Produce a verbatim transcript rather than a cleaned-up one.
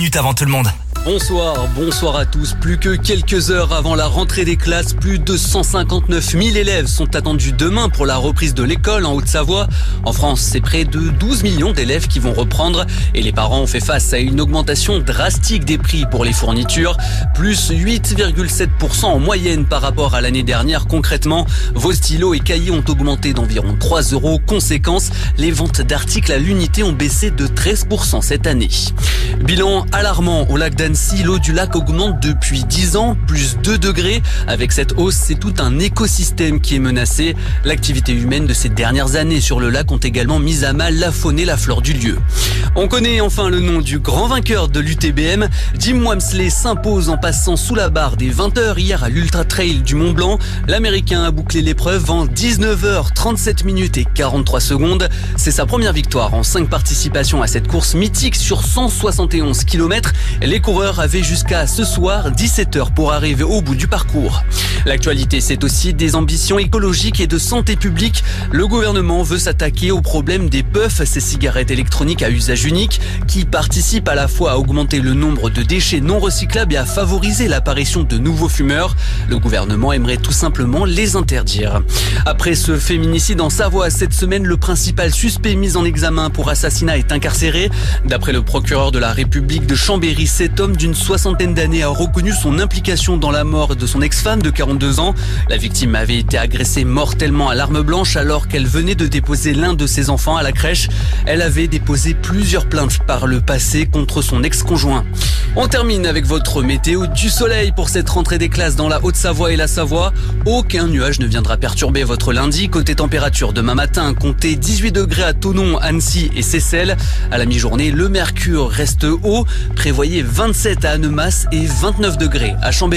minutes avant tout le monde. Bonsoir, bonsoir à tous. Plus que quelques heures avant la rentrée des classes, plus de cent cinquante-neuf mille élèves sont attendus demain pour la reprise de l'école en Haute-Savoie. En France, c'est près de douze millions d'élèves qui vont reprendre et les parents ont fait face à une augmentation drastique des prix pour les fournitures, plus huit virgule sept pour cent en moyenne par rapport à l'année dernière. Concrètement, vos stylos et cahiers ont augmenté d'environ trois euros. Conséquence, les ventes d'articles à l'unité ont baissé de treize pour cent cette année. Bilan alarmant au lac d'Annecy, l'eau du lac augmente depuis dix ans, plus deux degrés. Avec cette hausse, c'est tout un écosystème qui est menacé. L'activité humaine de ces dernières années sur le lac ont également mis à mal la faune et la flore du lieu. On connaît enfin le nom du grand vainqueur de l'U T B M. Jim Wamsley s'impose en passant sous la barre des vingt heures hier à l'Ultra Trail du Mont Blanc. L'Américain a bouclé l'épreuve en dix-neuf heures trente-sept minutes et quarante-trois secondes. C'est sa première victoire en cinq participations à cette course mythique sur cent soixante et onze kilomètres. Les coureurs avaient jusqu'à ce soir dix-sept heures pour arriver au bout du parcours. L'actualité, c'est aussi des ambitions écologiques et de santé publique. Le gouvernement veut s'attaquer au problème des puffs, ces cigarettes électroniques à usage unique, qui participent à la fois à augmenter le nombre de déchets non recyclables et à favoriser l'apparition de nouveaux fumeurs. Le gouvernement aimerait tout simplement les interdire. Après ce féminicide en Savoie, cette semaine, le principal suspect mis en examen pour assassinat est incarcéré. D'après le procureur de la République de Chambéry, cet homme d'une soixantaine d'années a reconnu son implication dans la mort de son ex-femme de quarante-deux ans. La victime avait été agressée mortellement à l'arme blanche alors qu'elle venait de déposer l'un de ses enfants à la crèche. Elle avait déposé plusieurs plaintes par le passé contre son ex-conjoint. On termine avec votre météo. Du soleil pour cette rentrée des classes dans la Haute-Savoie et la Savoie. Aucun nuage ne viendra perturber votre lundi. Côté température, demain matin, comptez dix-huit degrés à Thonon, Annecy et Seyssel. À la mi-journée, le mercure reste haut. Prévoyez vingt-sept à Annemasse et vingt-neuf degrés à Chambéry.